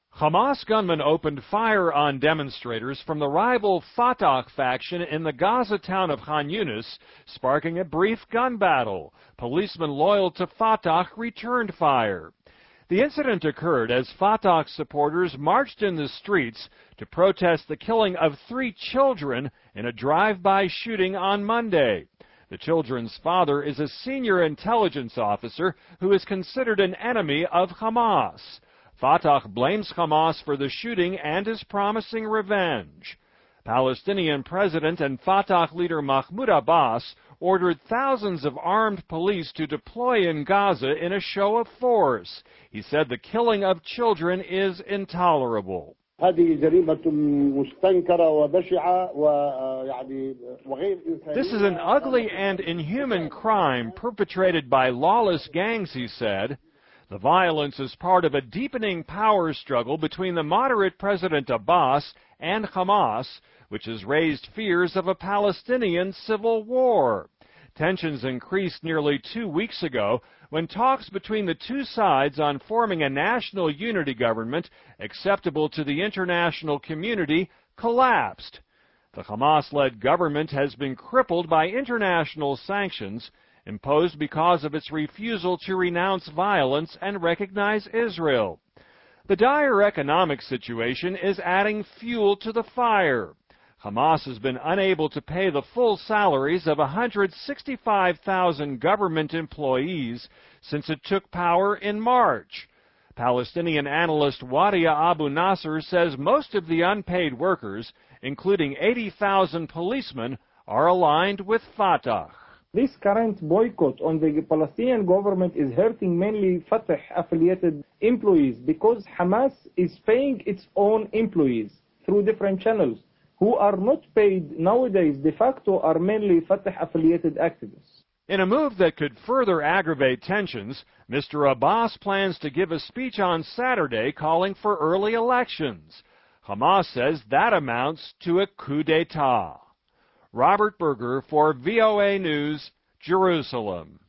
Hamas gunmen opened fire on demonstrators from the rival Fatah faction in the Gaza town of Khan Yunis, sparking a brief gun battle. Policemen loyal to Fatah returned fire. The incident occurred as Fatah supporters marched in the streets to protest the killing of 3 children in a drive-by shooting on Monday. The children's father is a senior intelligence officer who is considered an enemy of Hamas. Fatah blames Hamas for the shooting and is promising revenge. Palestinian President and Fatah leader Mahmoud Abbas ordered thousands of armed police to deploy in Gaza in a show of force. He said the killing of children is intolerable. This is an ugly and inhuman crime perpetrated by lawless gangs, he said. The violence is part of a deepening power struggle between the moderate President Abbas and Hamas, which has raised fears of a Palestinian civil war. Tensions increased nearly 2 weeks ago when talks between the two sides on forming a national unity government acceptable to the international community collapsed. The Hamas-led government has been crippled by international sanctions imposed because of its refusal to renounce violence and recognize Israel. The dire economic situation is adding fuel to the fire. Hamas has been unable to pay the full salaries of 165,000 government employees since it took power in March. Palestinian analyst Wadia Abu Nasser says most of the unpaid workers, including 80,000 policemen, are aligned with Fatah. This current boycott on the Palestinian government is hurting mainly Fatah-affiliated employees because Hamas is paying its own employees through different channels who are not paid nowadays de facto are mainly Fatah-affiliated activists. In a move that could further aggravate tensions, Mr. Abbas plans to give a speech on Saturday calling for early elections. Hamas says that amounts to a coup d'etat. Robert Berger for VOA News, Jerusalem.